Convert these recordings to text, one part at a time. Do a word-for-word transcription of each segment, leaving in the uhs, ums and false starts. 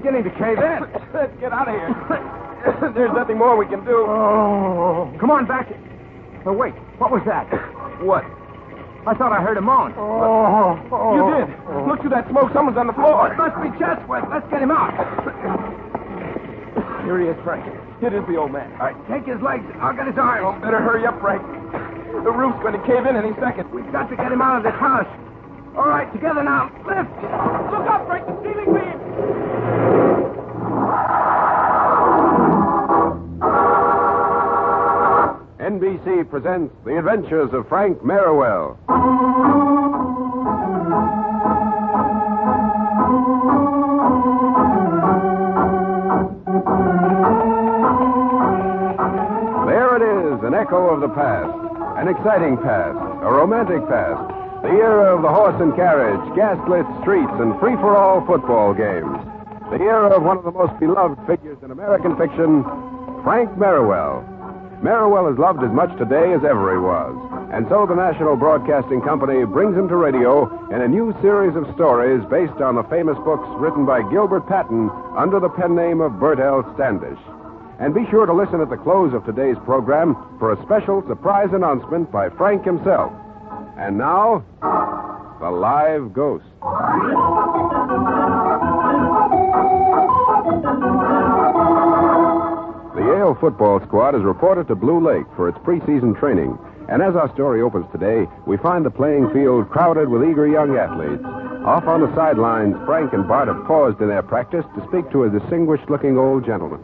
beginning to cave in. Let's get out of here. There's nothing more we can do. Oh. Come on, back. Oh, wait. What was that? What? I thought I heard a moan. Oh. You did. Look through that smoke. Someone's on the floor. It must be Chatsworth. Let's get him out. Here he is, Frank. It is the old man. All right, take his legs. I'll get his arms. Oh, better hurry up, Frank. The roof's going to cave in any second. We've got to get him out of this house. All right, together now. Lift. Look up, Frank. The ceiling beam. N B C presents The Adventures of Frank Merriwell. There it is, an echo of the past, an exciting past, a romantic past, the era of the horse and carriage, gaslit streets, and free-for-all football games. The era of one of the most beloved figures in American fiction, Frank Merriwell. Merriwell is loved as much today as ever he was. And so the National Broadcasting Company brings him to radio in a new series of stories based on the famous books written by Gilbert Patton under the pen name of Bert L. Standish. And be sure to listen at the close of today's program for a special surprise announcement by Frank himself. And now, the live ghost. The Yale football squad is reported to Blue Lake for its preseason training. And as our story opens today, we find the playing field crowded with eager young athletes. Off on the sidelines, Frank and Bart have paused in their practice to speak to a distinguished-looking old gentleman.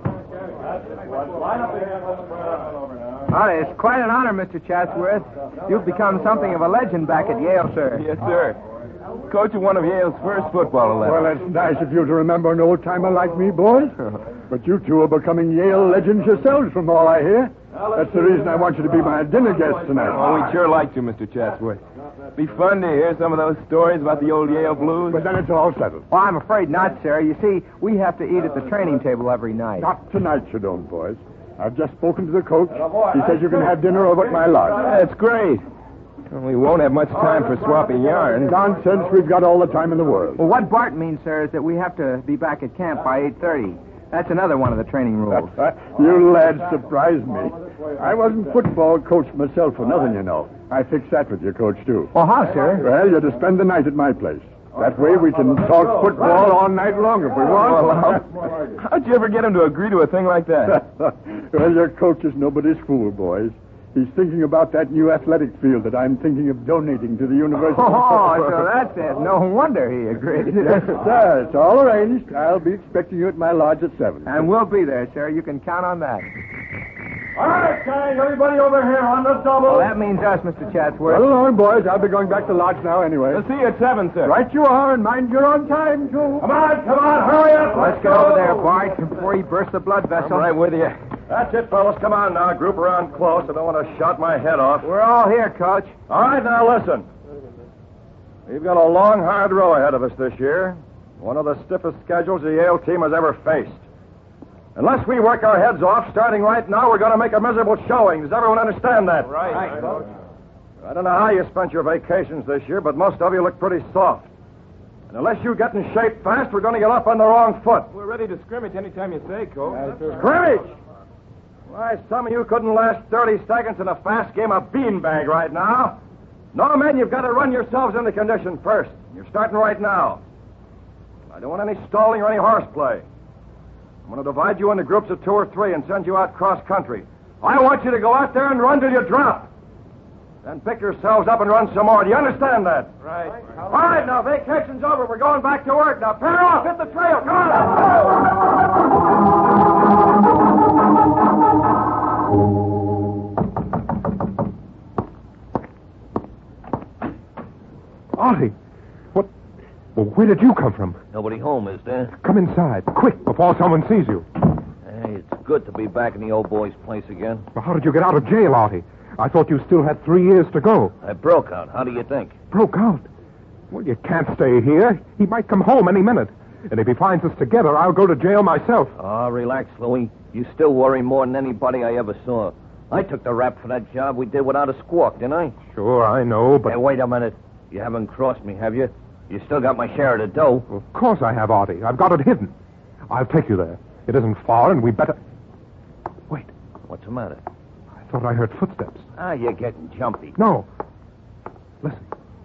Well, it's quite an honor, Mister Chatsworth. You've become something of a legend back at Yale, sir. Yes, sir. Coach of one of Yale's first football eleven. Well, that's nice of you to remember an old-timer like me, boys. But you two are becoming Yale legends yourselves, from all I hear. That's the reason I want you to be my dinner guest tonight. Oh, we'd sure like to, Mister Chatsworth. Be fun to hear some of those stories about the old Yale Blues. But then it's all settled. Well, I'm afraid not, sir. You see, we have to eat at the training table every night. Not tonight, you don't, boys. I've just spoken to the coach. He says you can have dinner over at my lodge. That's great. We won't have much time for swapping yarns. Nonsense. We've got all the time in the world. Well, what Bart means, sir, is that we have to be back at camp by eight thirty. That's another one of the training rules. You lads surprised me. I wasn't football coach myself for nothing, you know. I fixed that with your coach, too. Well, how, sir? Well, you're to spend the night at my place. That way we can talk football all night long if we want. Well, how, how'd you ever get him to agree to a thing like that? Well, your coach is nobody's fool, boys. He's thinking about that new athletic field that I'm thinking of donating to the university. Oh, so that's it. No wonder he agreed. Yes, sir. It's all arranged. I'll be expecting you at my lodge at seven. And we'll be there, sir. You can count on that. All right, gang. Everybody over here on the double. Well, that means us, Mister Chatsworth. Well, along, boys. I'll be going back to lodge now anyway. We'll see you at seven, sir. Right you are, and mind you're on time, too. Come on, come on. Hurry up. Let's get over there, Bart, before he bursts the blood vessel. I'm right with you. That's it, fellas. Come on now. Group around close. I don't want to shot my head off. We're all here, Coach. All right, now listen. We've got a long, hard row ahead of us this year. One of the stiffest schedules the Yale team has ever faced. Unless we work our heads off, starting right now, we're going to make a miserable showing. Does everyone understand that? Right. right. Coach. I don't know how you spent your vacations this year, but most of you look pretty soft. And unless you get in shape fast, we're going to get up on the wrong foot. We're ready to scrimmage anytime you say, Coach. Scrimmage? Why, some of you couldn't last thirty seconds in a fast game of beanbag right now. No, men, you've got to run yourselves into condition first. You're starting right now. I don't want any stalling or any horseplay. I'm going to divide you into groups of two or three and send you out cross-country. I want you to go out there and run till you drop. Then pick yourselves up and run some more. Do you understand that? Right. All right, now, vacation's over. We're going back to work. Now, pair off. Hit the trail. Come on. Artie, what? Well, where did you come from? Nobody home, is there? Come inside, quick, before someone sees you. Hey, it's good to be back in the old boy's place again. Well, how did you get out of jail, Artie? I thought you still had three years to go. I broke out. How do you think? Broke out? Well, you can't stay here. He might come home any minute. And if he finds us together, I'll go to jail myself. Oh, relax, Louie. You still worry more than anybody I ever saw. I took the rap for that job we did without a squawk, didn't I? Sure, I know, but... Hey, wait a minute. You haven't crossed me, have you? You still got my share of the dough. Of course I have, Artie. I've got it hidden. I'll take you there. It isn't far, and we better... Wait, What's the matter? I thought I heard footsteps. Ah, you're getting jumpy. No. Listen.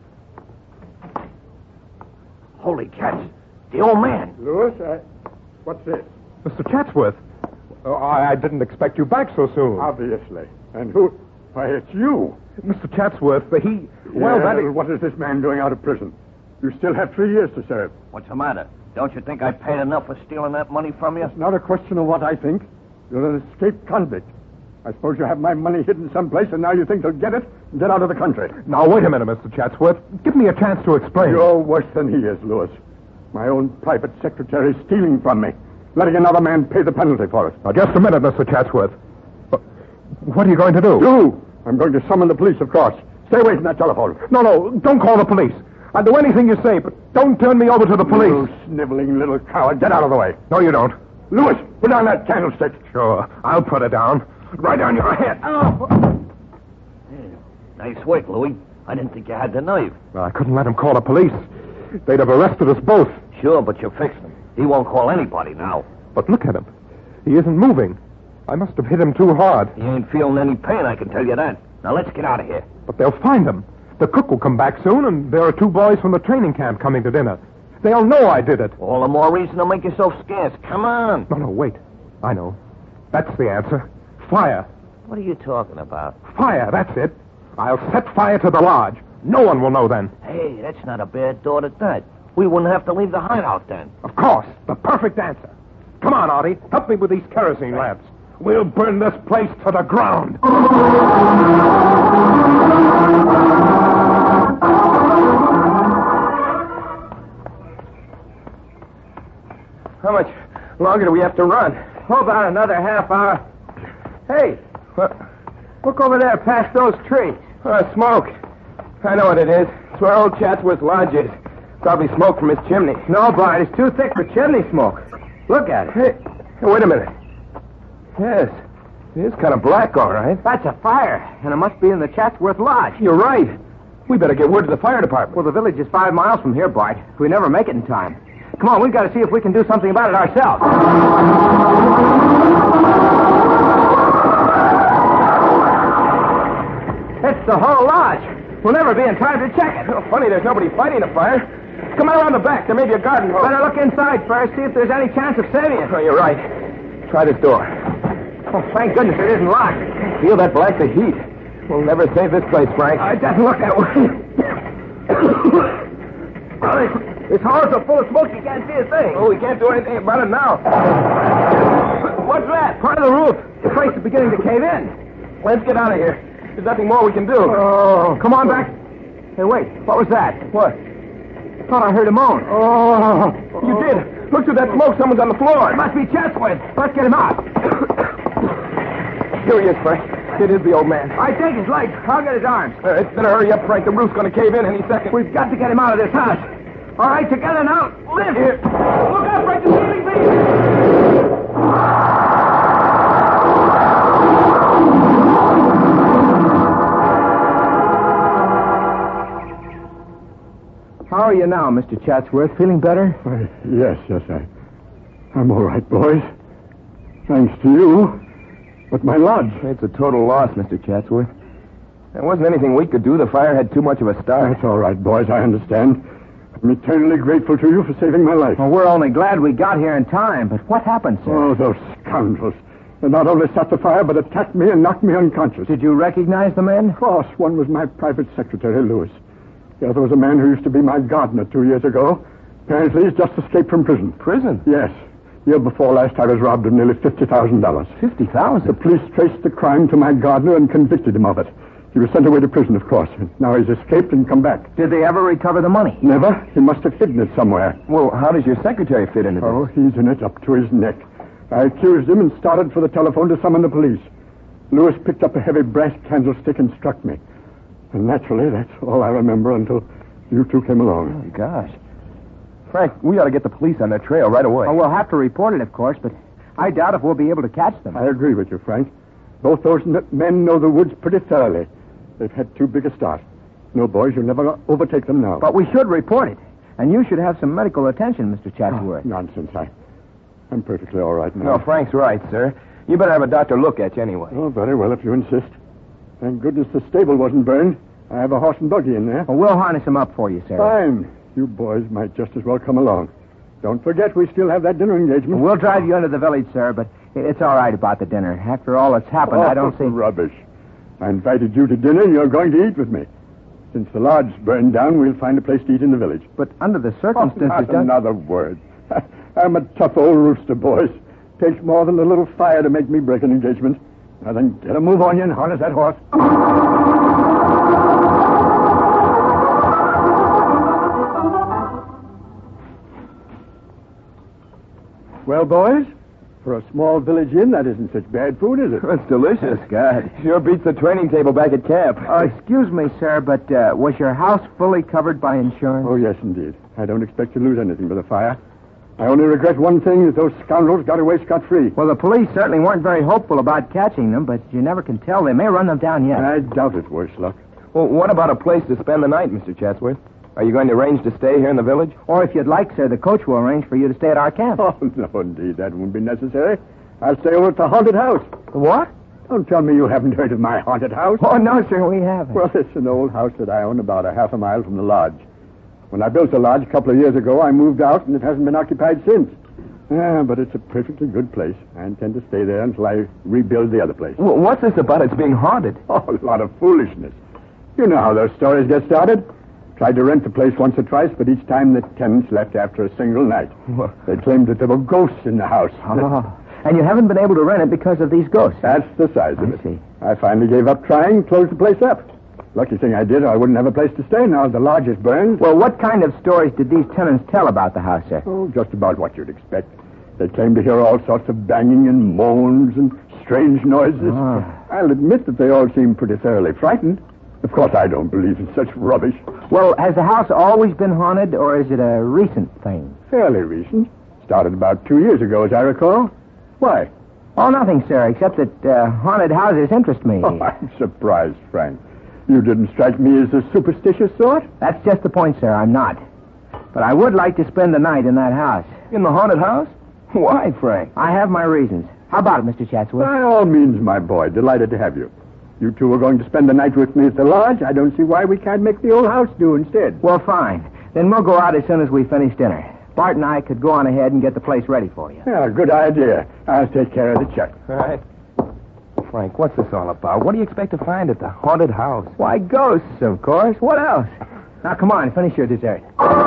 Holy cats. The old man. Lewis, I... What's this? Mister Chatsworth. Oh, I, I didn't expect you back so soon. Obviously. And who... Why, it's you. Mister Chatsworth, he... Well, Yeah, that... is- What is this man doing out of prison? You still have three years to serve. What's the matter? Don't you think I paid enough for stealing that money from you? It's not a question of what I think. You're an escaped convict. I suppose you have my money hidden someplace, and now you think you'll get it and get out of the country. Now, wait a minute, Mister Chatsworth. Give me a chance to explain. You're worse than he is, Lewis. My own private secretary is stealing from me, letting another man pay the penalty for it. Now, just a minute, Mister Chatsworth. Uh, What are you going to do? Do? I'm going to summon the police, of course. Stay away from that telephone. No, no, don't call the police. I'll do anything you say, but don't turn me over to the police. You sniveling little coward. Get out of the way. No, you don't. Lewis, put down that candlestick. Sure, I'll put it down. Right on your head. Oh. Nice work, Louis. I didn't think you had the nerve. Well, I couldn't let him call the police. They'd have arrested us both. Sure, but you fixed him. He won't call anybody now. But look at him. He isn't moving. I must have hit him too hard. He ain't feeling any pain, I can tell you that. Now, let's get out of here. But they'll find him. The cook will come back soon, and there are two boys from the training camp coming to dinner. They'll know I did it. All the more reason to make yourself scarce. Come on. No, no, wait. I know. That's the answer. Fire. What are you talking about? Fire, that's it. I'll set fire to the lodge. No one will know then. Hey, that's not a bad thought at that. We wouldn't have to leave the hideout then. Of course. The perfect answer. Come on, Artie. Help me with these kerosene lamps. We'll burn this place to the ground. How much longer do we have to run? Oh, about another half hour. Hey, What? look over there past those trees. Uh, smoke. I know what it is. It's where old Chatsworth Lodge is. Probably smoke from his chimney. No, Bart, it's too thick for chimney smoke. Look at it. Hey, hey, wait a minute. Yes, it is kind of black, all right. That's a fire, and it must be in the Chatsworth Lodge. You're right. We better get word to the fire department. Well, the village is five miles from here, Bart. We never make it in time. Come on, we've got to see if we can do something about it ourselves. It's the whole lodge. We'll never be in time to check it. Oh, funny, there's nobody fighting the fire. Come on around the back. There may be a garden hose. Better look inside first, see if there's any chance of saving it. Oh, you're right. Try this door. Oh, thank goodness it isn't locked. Feel that blast of heat. We'll never save this place, Frank. Uh, it doesn't look that way. Well, this, this hall's so full of smoke you can't see a thing. Oh, we can't do anything about it now. What's that? Part of the roof. The place is beginning to cave in. Let's get out of here. There's nothing more we can do. Oh, come on back. Hey, wait. What was that? What? Thought I heard a moan. Oh, you did. Look through that smoke. Someone's on the floor. It must be Chatsworth. Let's get him out. Here he is, Frank. It is the old man. I take his legs. I'll get his arms. Uh, it's better hurry up, Frank. The roof's going to cave in any second. We've got to get him out of this house. All right, together now. Lift. Here. Look out, Frank. The ceiling beam. How are you now, Mister Chatsworth? Feeling better? Why, yes, yes, I... I'm all right, boys. Thanks to you. But my lodge... It's a total loss, Mister Chatsworth. There wasn't anything we could do. The fire had too much of a start. That's all right, boys. I understand. I'm eternally grateful to you for saving my life. Well, we're only glad we got here in time. But what happened, sir? Oh, those scoundrels. They not only set the fire, but attacked me and knocked me unconscious. Did you recognize the men? Of course. One was my private secretary, Lewis. The other was a man who used to be my gardener two years ago. Apparently, he's just escaped from prison. Prison? Yes. Year before last, I was robbed of nearly fifty thousand dollars. Fifty thousand? The police traced the crime to my gardener and convicted him of it. He was sent away to prison, of course. Now he's escaped and come back. Did they ever recover the money? Never. He must have hidden it somewhere. Well, how does your secretary fit into this? Oh, he's in it up to his neck. I accused him and started for the telephone to summon the police. Lewis picked up a heavy brass candlestick and struck me. And naturally, that's all I remember until you two came along. Oh, gosh. Frank, we ought to get the police on their trail right away. Oh, we'll have to report it, of course, but I doubt if we'll be able to catch them. I agree with you, Frank. Both those n- men know the woods pretty thoroughly. They've had too big a start. No, boys, you'll never overtake them now. But we should report it. And you should have some medical attention, Mister Chatsworth. Oh, nonsense. I, I'm perfectly all right now. No, Frank's right, sir. You better have a doctor look at you anyway. Oh, very well, if you insist. Thank goodness the stable wasn't burned. I have a horse and buggy in there. Well, we'll harness him up for you, sir. Fine. You boys might just as well come along. Don't forget we still have that dinner engagement. We'll drive you into the village, sir, but it's all right about the dinner. After all that's happened, oh, I don't see... rubbish. I invited you to dinner, and you're going to eat with me. Since the lodge burned down, we'll find a place to eat in the village. But under the Oh, circumstances... not Doc- another word. I'm a tough old rooster, boys. Takes more than a little fire to make me break an engagement. Now then, get a move on you and harness that horse. Well, boys, for a small village inn, that isn't such bad food, is it? That's delicious. God. Sure beats the training table back at camp. Uh, excuse me, sir, but uh, was your house fully covered by insurance? Oh, yes, indeed. I don't expect to lose anything by the fire. I only regret one thing, that those scoundrels got away scot-free. Well, the police certainly weren't very hopeful about catching them, but you never can tell. They may run them down yet. I doubt it, worse luck. Well, what about a place to spend the night, Mister Chatsworth? Are you going to arrange to stay here in the village? Or if you'd like, sir, the coach will arrange for you to stay at our camp. Oh, no, indeed, that won't be necessary. I'll stay over at the haunted house. What? Don't tell me you haven't heard of my haunted house. Oh, no, sir, we haven't. Well, it's an old house that I own about a half a mile from the lodge. When I built the lodge a couple of years ago, I moved out, and it hasn't been occupied since. Yeah, but it's a perfectly good place. I intend to stay there until I rebuild the other place. Well, what's this about it's being haunted? Oh, a lot of foolishness. You know how those stories get started. Tried to rent the place once or twice, but each time the tenants left after a single night. They claimed that there were ghosts in the house. Oh, and you haven't been able to rent it because of these ghosts? That's the size of I it. see. I finally gave up trying and closed the place up. Lucky thing I did, or I wouldn't have a place to stay now the lodge is burned. Well, what kind of stories did these tenants tell about the house, sir? Oh, just about what you'd expect. They claimed to hear all sorts of banging and moans and strange noises. Oh. I'll admit that they all seemed pretty thoroughly frightened. Of course, I don't believe in such rubbish. Well, has the house always been haunted, or is it a recent thing? Fairly recent. Started about two years ago, as I recall. Why? Oh, nothing, sir, except that uh, haunted houses interest me. Oh, I'm surprised, Frank. You didn't strike me as a superstitious sort. That's just the point, sir. I'm not. But I would like to spend the night in that house. In the haunted house? Why, Frank? I have my reasons. How about it, Mister Chatsworth? By all means, my boy. Delighted to have you. You two are going to spend the night with me at the lodge. I don't see why we can't make the old house do instead. Well, fine. Then we'll go out as soon as we finish dinner. Bart and I could go on ahead and get the place ready for you. Yeah, good idea. I'll take care of the check. All right. Frank, what's this all about? What do you expect to find at the haunted house? Why, ghosts, of course. What else? Now, come on, finish your dessert.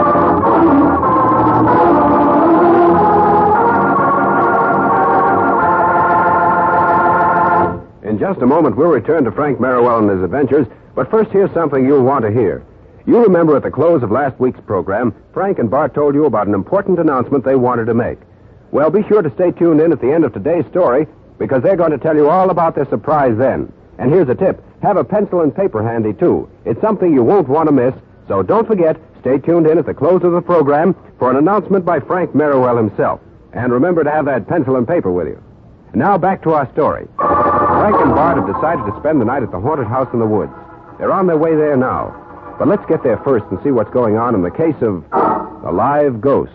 In just a moment, we'll return to Frank Merriwell and his adventures, but first, here's something you'll want to hear. You remember at the close of last week's program, Frank and Bart told you about an important announcement they wanted to make. Well, be sure to stay tuned in at the end of today's story, because they're going to tell you all about their surprise then. And here's a tip. Have a pencil and paper handy, too. It's something you won't want to miss, so don't forget, stay tuned in at the close of the program for an announcement by Frank Merriwell himself. And remember to have that pencil and paper with you. Now back to our story. Frank and Bart have decided to spend the night at the haunted house in the woods. They're on their way there now. But let's get there first and see what's going on in the case of the live ghost.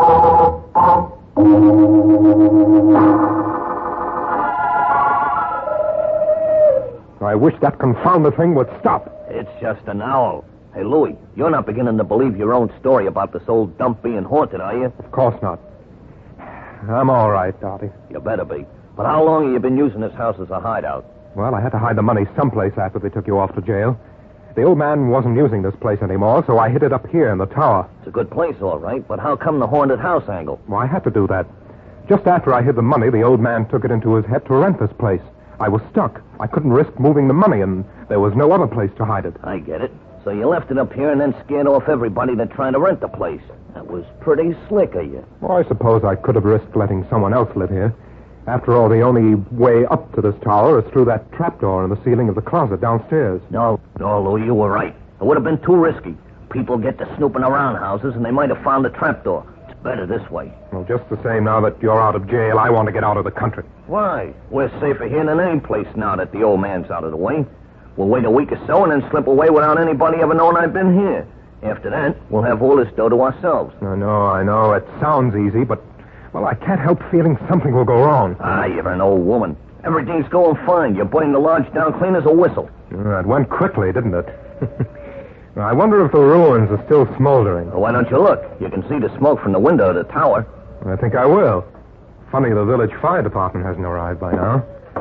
I wish that confounded thing would stop. It's just an owl. Hey, Louie, you're not beginning to believe your own story about this old dump being haunted, are you? Of course not. I'm all right, Dottie. You better be. But how long have you been using this house as a hideout? Well, I had to hide the money someplace after they took you off to jail. The old man wasn't using this place anymore, so I hid it up here in the tower. It's a good place, all right, but how come the haunted house angle? Well, I had to do that. Just after I hid the money, the old man took it into his head to rent this place. I was stuck. I couldn't risk moving the money, and there was no other place to hide it. I get it. So you left it up here and then scared off everybody that tried to rent the place. That was pretty slick of you. Well, I suppose I could have risked letting someone else live here. After all, the only way up to this tower is through that trapdoor in the ceiling of the closet downstairs. No, no, Lou, you were right. It would have been too risky. People get to snooping around houses, and they might have found the trapdoor. It's better this way. Well, just the same, now that you're out of jail, I want to get out of the country. Why? We're safer here than any place now that the old man's out of the way. We'll wait a week or so and then slip away without anybody ever knowing I've been here. After that, we'll have all this dough to ourselves. I know, I know. It sounds easy, but, Well, I can't help feeling something will go wrong. Ah, you're an old woman. Everything's going fine. You're putting the lodge down clean as a whistle. Uh, it went quickly, didn't it? I wonder if the ruins are still smoldering. Well, why don't you look? You can see the smoke from the window of the tower. I think I will. Funny the village fire department hasn't arrived by now.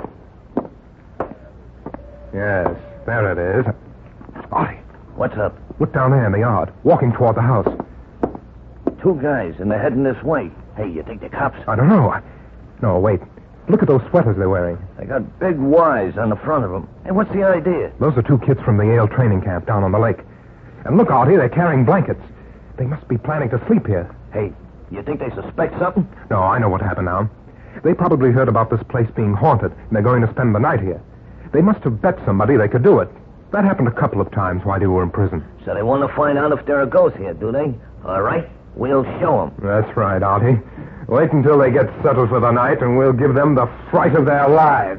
Yes, there it is. Artie, What's up? look down there in the yard, walking toward the house. Two guys, and they're heading this way. Hey, you think they're cops? I don't know. I... No, wait. Look at those sweaters they're wearing. They got big Y's on the front of them. Hey, what's the idea? Those are two kids from the Yale training camp down on the lake. And look, Artie, they're carrying blankets. They must be planning to sleep here. Hey, you think they suspect something? No, I know what happened now. They probably heard about this place being haunted, and they're going to spend the night here. They must have bet somebody they could do it. That happened a couple of times while they were in prison. So they want to find out if there are ghosts here, do they? All right, we'll show them. That's right, Artie. Wait until they get settled for the night, and we'll give them the fright of their lives.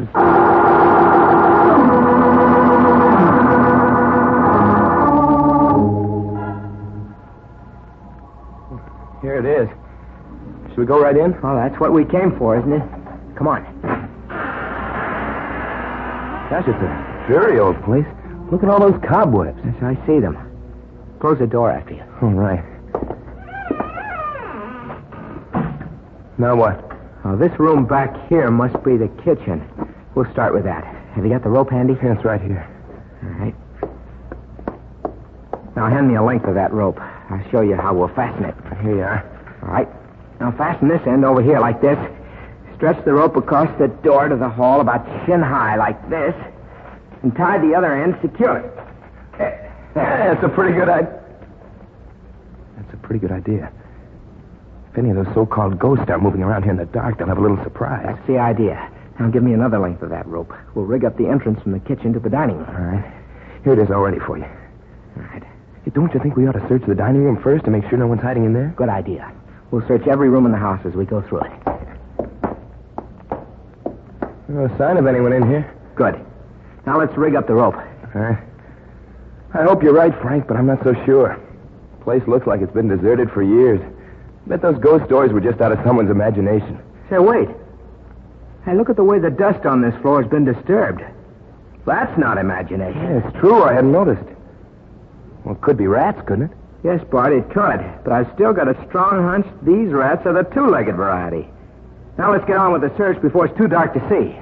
Here it is. Should we go right in? Well, that's what we came for, isn't it? Come on. Gosh, it's a dreary old place. Look at all those cobwebs. Yes, I see them. Close the door after you. All right. Now what? Oh, this room back here must be the kitchen. We'll start with that. Have you got the rope handy? Yeah, it's right here. All right. Now, hand me a length of that rope. I'll show you how we'll fasten it. Here you are. All right. Now, fasten this end over here like this. Stretch the rope across the door to the hall about shin high like this. And tie the other end securely. Yeah, that's a pretty good idea. That's a pretty good idea. If any of those so-called ghosts start moving around here in the dark, they'll have a little surprise. That's the idea. Now, give me another length of that rope. We'll rig up the entrance from the kitchen to the dining room. All right. Here it is all ready for you. All right. Hey, don't you think we ought to search the dining room first to make sure no one's hiding in there? Good idea. We'll search every room in the house as we go through it. No sign of anyone in here. Good. Now let's rig up the rope. All right. I hope you're right, Frank, but I'm not so sure. The place looks like it's been deserted for years. I bet those ghost stories were just out of someone's imagination. Say, wait. Hey, look at the way the dust on this floor has been disturbed. That's not imagination. Yeah, it's true. I hadn't noticed. Well, it could be rats, couldn't it? Yes, Bart, it could. But I've still got a strong hunch these rats are the two-legged variety. Now let's get on with the search before it's too dark to see.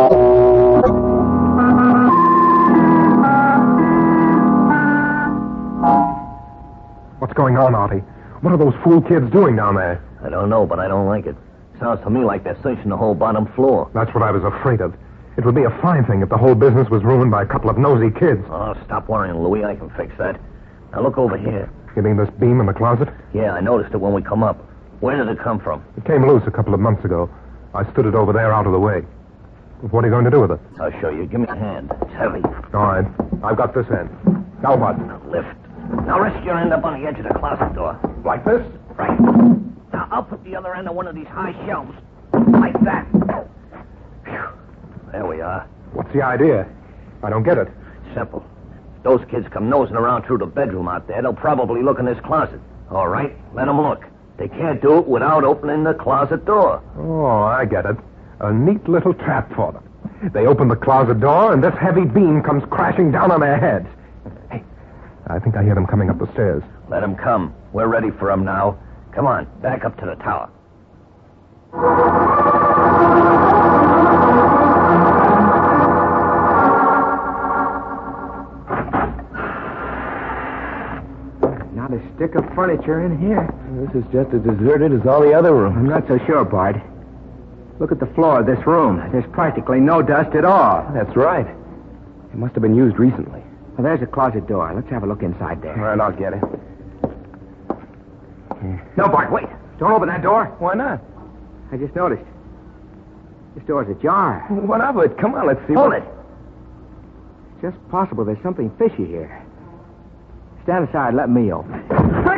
What's going on, Artie? What are those fool kids doing down there? I don't know, but I don't like it. Sounds to me like they're searching the whole bottom floor. That's what I was afraid of. It would be a fine thing if the whole business was ruined by a couple of nosy kids. Oh, stop worrying, Louis. I can fix that. Now look over here. You mean this beam in the closet? Yeah, I noticed it when we come up. Where did it come from? It came loose a couple of months ago. I stood it over there out of the way. What are you going to do with it? I'll show you. Give me a hand. It's heavy. All right. I've got this end. Now what? Lift. Now rest your end up on the edge of the closet door. Like this? Right. Now I'll put the other end on one of these high shelves. Like that. Phew. There we are. What's the idea? I don't get it. Simple. If those kids come nosing around through the bedroom out there, they'll probably look in this closet. All right, let them look. They can't do it without opening the closet door. Oh, I get it. A neat little trap for them. They open the closet door, and this heavy beam comes crashing down on their heads. Hey, I think I hear them coming up the stairs. Let them come. We're ready for them now. Come on, back up to the tower. Not a stick of furniture in here. This is just as deserted as all the other rooms. I'm not so sure, Bart. Look at the floor of this room. There's practically no dust at all. That's right. It must have been used recently. Well, there's a closet door. Let's have a look inside there. All right, I'll get it. No, Bart, wait. Don't open that door. Why not? I just noticed. This door's ajar. What of it? Come on, let's see. Hold what... it. It's just possible there's something fishy here. Stand aside. Let me open it.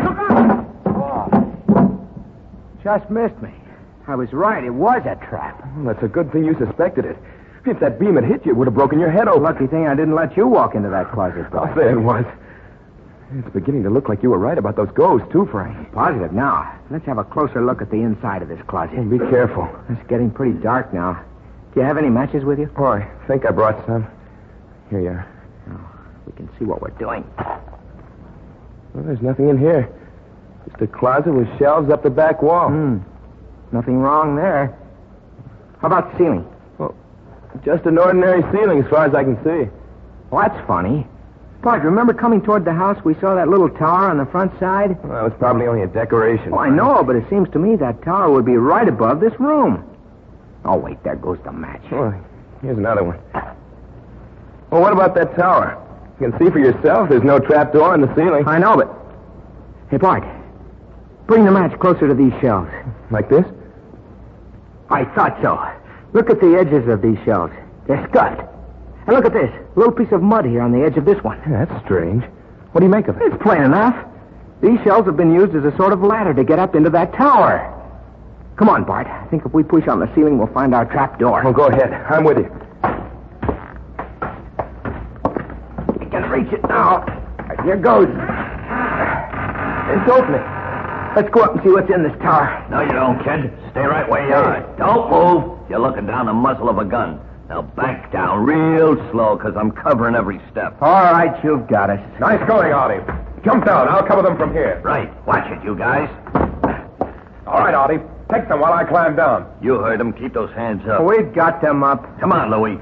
Oh. Just missed me. I was right. It was a trap. Well, that's a good thing you suspected it. If that beam had hit you, it would have broken your head open. Lucky thing I didn't let you walk into that closet, Bart. I'll say it was. It's beginning to look like you were right about those ghosts, too, Frank. Positive now. Let's have a closer look at the inside of this closet. Hey, be careful. It's getting pretty dark now. Do you have any matches with you? Oh, I think I brought some. Here you are. Oh, we can see what we're doing. Well, there's nothing in here. Just a closet with shelves up the back wall. Hmm. Nothing wrong there. How about the ceiling? Well, just an ordinary ceiling as far as I can see. Well, that's funny. Bart, remember coming toward the house, we saw that little tower on the front side? Well, that was probably only a decoration. Oh, I know, but it seems to me that tower would be right above this room. Oh, wait, there goes the match. Well, here's another one. Well, what about that tower? You can see for yourself there's no trap door in the ceiling. I know, but... Hey, Bart, bring the match closer to these shelves. Like this? I thought so. Look at the edges of these shelves. They're scuffed. And look at this. A little piece of mud here on the edge of this one. Yeah, that's strange. What do you make of it? It's plain enough. These shelves have been used as a sort of ladder to get up into that tower. Come on, Bart. I think if we push on the ceiling, we'll find our trap door. Well, go ahead. I'm with you. You can reach it now. Here goes. It's opening. Let's go up and see what's in this tower. No, you don't, kid. Stay right where you are. Don't move. You're looking down the muzzle of a gun. Now back down real slow, because I'm covering every step. All right, you've got us. Nice going, Artie. Jump down. I'll cover them from here. Right. Watch it, you guys. All right, Artie. Take them while I climb down. You heard them. Keep those hands up. We've got them up. Come on, Louie.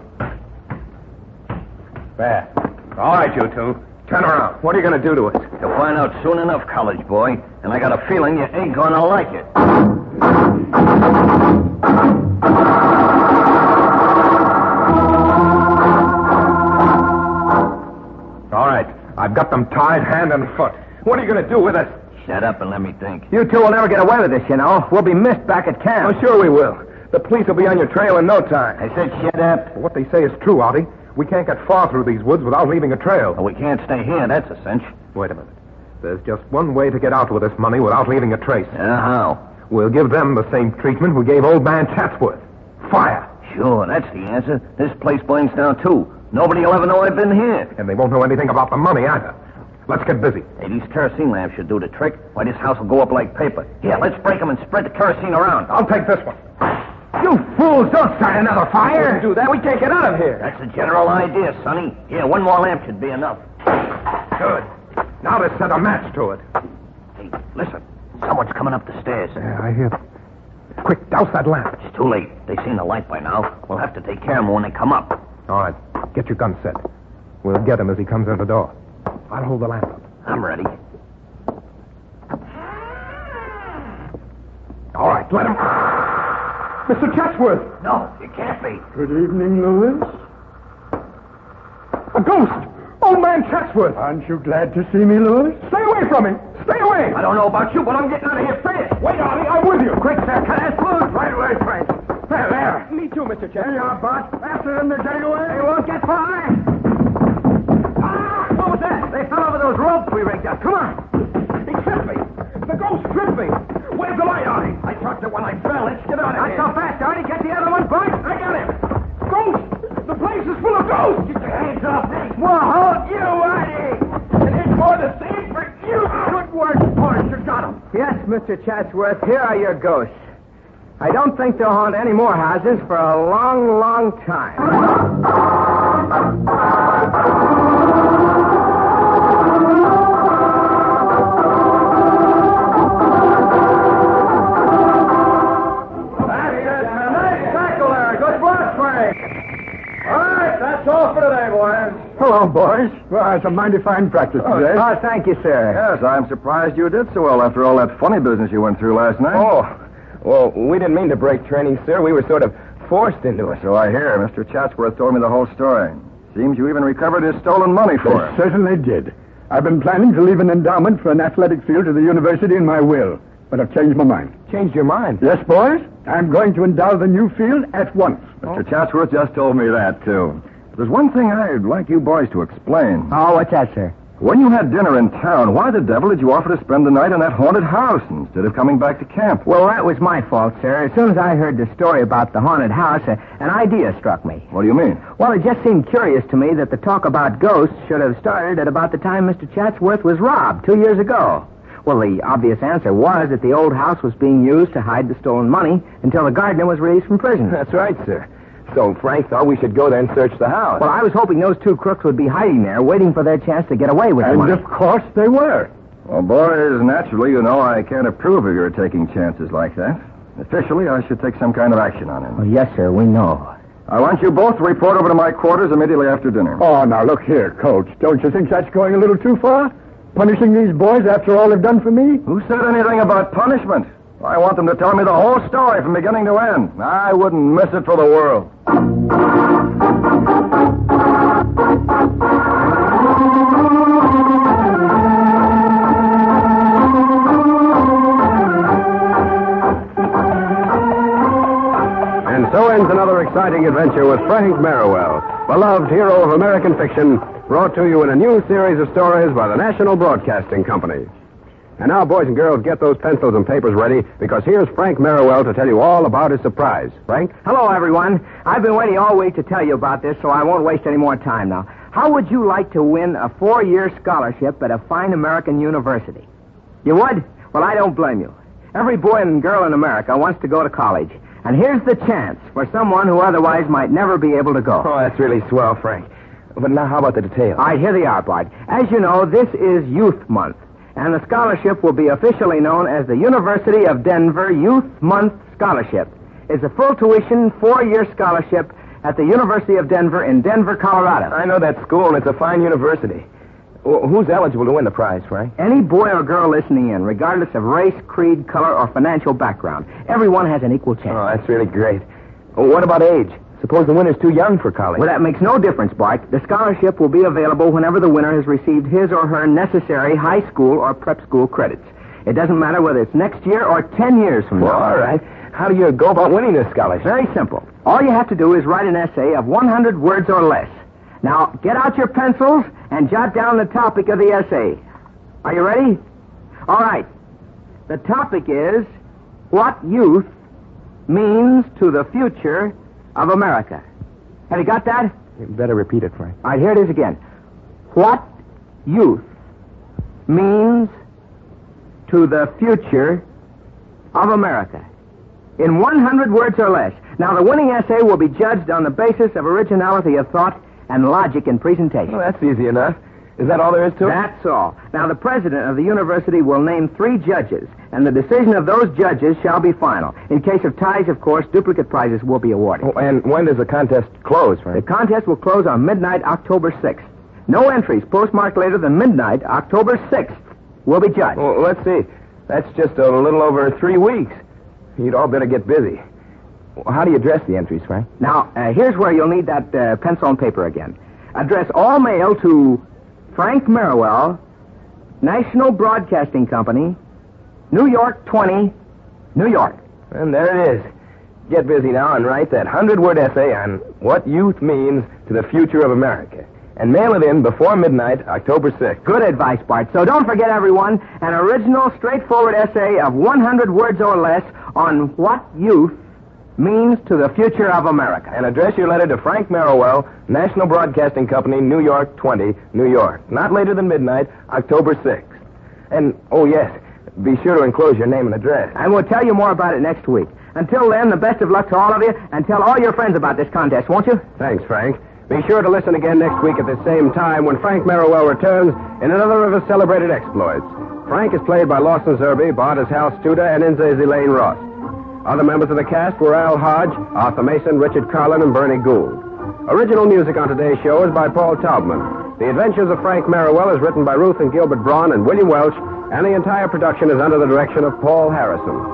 There. All right, you two. Turn around. What are you going to do to us? You'll find out soon enough, college boy. And I got a feeling you ain't going to like it. All right. I've got them tied hand and foot. What are you going to do with us? Shut up and let me think. You two will never get away with this, you know. We'll be missed back at camp. Oh, sure we will. The police will be on your trail in no time. I said shut up. What they say is true, Artie. We can't get far through these woods without leaving a trail. Well, we can't stay here. That's a cinch. Wait a minute. There's just one way to get out with this money without leaving a trace. Yeah, how? We'll give them the same treatment we gave old man Chatsworth. Fire. Sure, that's the answer. This place burns down, too. Nobody will ever know I've been here. And they won't know anything about the money either. Let's get busy. Hey, these kerosene lamps should do the trick. Why, this house will go up like paper. Here, let's break them and spread the kerosene around. I'll take this one. You fools, don't start another fire. Do that, we can't get out of here. That's the general idea, Sonny. Here, one more lamp should be enough. Good. Now let's set a match to it. Hey, listen. Someone's coming up the stairs. Yeah, I hear them. Quick, douse that lamp. It's too late. They've seen the light by now. We'll have to take care of them when they come up. All right. Get your gun set. We'll get him as he comes in the door. I'll hold the lamp up. I'm ready. All right, let him... Mister Chatsworth! No, it can't be. Good evening, Lewis. A ghost! Old man Chatsworth! Aren't you glad to see me, Lewis? Stay away from me! Stay away! I don't know about you, but I'm getting out of here fast. Wait, Artie, I'm with you. Quick, sir, cut us loose. Right away, Frank. There, there. Me too, Mister Chatsworth. There you are, Bart. After them, they're getting away. They won't get far. Ah! What was that? They fell over those ropes we rigged up. Come on. He tripped me. The ghost tripped me. Where's the light, Artie? I dropped it when I fell. Let's get out of Not here. so fast, Artie. Get the other one, Bart. I got him. Ghost! The place is full of ghosts. Get your hands off me. Well, hold you, Artie. And it's more the same for you. Good work, Bart. You got him. Yes, Mister Chatsworth, here are your ghosts. I don't think they'll haunt any more houses for a long, long time. That's all for today, boys. Hello, boys. Well, it's a mighty fine practice today. Oh, thank you, sir. Yes, I'm surprised you did so well after all that funny business you went through last night. Oh, well, we didn't mean to break training, sir. We were sort of forced into it. So I hear. Mister Chatsworth told me the whole story. Seems you even recovered his stolen money for I him. certainly did. I've been planning to leave an endowment for an athletic field to the university in my will, but I've changed my mind. Changed your mind. Yes, boys? I'm going to endow the new field at once. Mister Chatsworth just told me that, too. There's one thing I'd like you boys to explain. Oh, what's that, sir? When you had dinner in town, why the devil did you offer to spend the night in that haunted house instead of coming back to camp? Well, that was my fault, sir. As soon as I heard the story about the haunted house, uh, an idea struck me. What do you mean? Well, it just seemed curious to me that the talk about ghosts should have started at about the time Mister Chatsworth was robbed, two years ago. Well, the obvious answer was that the old house was being used to hide the stolen money until the gardener was released from prison. That's right, sir. So Frank thought we should go there and search the house. Well, I was hoping those two crooks would be hiding there, waiting for their chance to get away with the And money. of course they were. Well, boys, naturally, you know I can't approve of your taking chances like that. Officially, I should take some kind of action on him. Oh, yes, sir, we know. I want you both to report over to my quarters immediately after dinner. Oh, now look here, Coach. Don't you think that's going a little too far? Punishing these boys after all they've done for me? Who said anything about punishment? I want them to tell me the whole story from beginning to end. I wouldn't miss it for the world. And so ends another exciting adventure with Frank Merriwell, beloved hero of American fiction, brought to you in a new series of stories by the National Broadcasting Company. And now, boys and girls, get those pencils and papers ready, because here's Frank Merriwell to tell you all about his surprise. Frank? Hello, everyone. I've been waiting all week to tell you about this, so I won't waste any more time now. How would you like to win a four-year scholarship at a fine American university? You would? Well, I don't blame you. Every boy and girl in America wants to go to college. And here's the chance for someone who otherwise might never be able to go. Oh, that's really swell, Frank. But now how about the details? All right, here they are, Bart. As you know, this is Youth Month, and the scholarship will be officially known as the University of Denver Youth Month Scholarship. It's a full tuition, four-year scholarship at the University of Denver in Denver, Colorado. I know that school, and it's a fine university. Well, who's eligible to win the prize, Frank? Any boy or girl listening in, regardless of race, creed, color, or financial background. Everyone has an equal chance. Oh, that's really great. Well, what about age? Suppose the winner's too young for college. Well, that makes no difference, Bart. The scholarship will be available whenever the winner has received his or her necessary high school or prep school credits. It doesn't matter whether it's next year or ten years from Well, now. all right. How do you go about winning this scholarship? Very simple. All you have to do is write an essay of one hundred words or less. Now, get out your pencils and jot down the topic of the essay. Are you ready? All right. The topic is what youth means to the future of America. Have you got that? You better repeat it, Frank. All right, here it is again. What youth means to the future of America. In one hundred words or less. Now, the winning essay will be judged on the basis of originality of thought and logic in presentation. Well, that's easy enough. Is that all there is to it? That's all. Now, the president of the university will name three judges, and the decision of those judges shall be final. In case of ties, of course, duplicate prizes will be awarded. Oh, and when does the contest close, The Frank? contest will close on midnight, October sixth. No entries postmarked later than midnight, October sixth, will be judged. Well, let's see. That's just a little over three weeks. You'd all better get busy. Well, how do you address the entries, Frank? Now, uh, here's where you'll need that uh, pencil and paper again. Address all mail to Frank Merriwell, National Broadcasting Company, New York twenty, New York. And there it is. Get busy now and write that hundred-word essay on what youth means to the future of America. And mail it in before midnight, October sixth. Good advice, Bart. So don't forget, everyone, an original, straightforward essay of one hundred words or less on what youth means to the future of America. And address your letter to Frank Merriwell, National Broadcasting Company, New York twenty, New York. Not later than midnight, October sixth. And, oh, yes, be sure to enclose your name and address. And we'll tell you more about it next week. Until then, the best of luck to all of you, and tell all your friends about this contest, won't you? Thanks, Frank. Be sure to listen again next week at the same time when Frank Merriwell returns in another of his celebrated exploits. Frank is played by Lawson Zerbe, Bart is Hal Studer, and Inze Elaine Ross. Other members of the cast were Al Hodge, Arthur Mason, Richard Carlin, and Bernie Gould. Original music on today's show is by Paul Taubman. The Adventures of Frank Merriwell is written by Ruth and Gilbert Braun and William Welch, and the entire production is under the direction of Paul Harrison.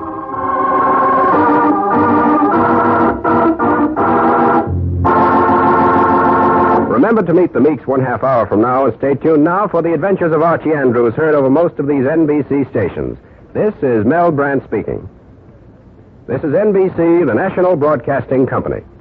Remember to meet the Meeks one half hour from now, and stay tuned now for the adventures of Archie Andrews, heard over most of these N B C stations. This is Mel Brandt speaking. This is N B C, the National Broadcasting Company.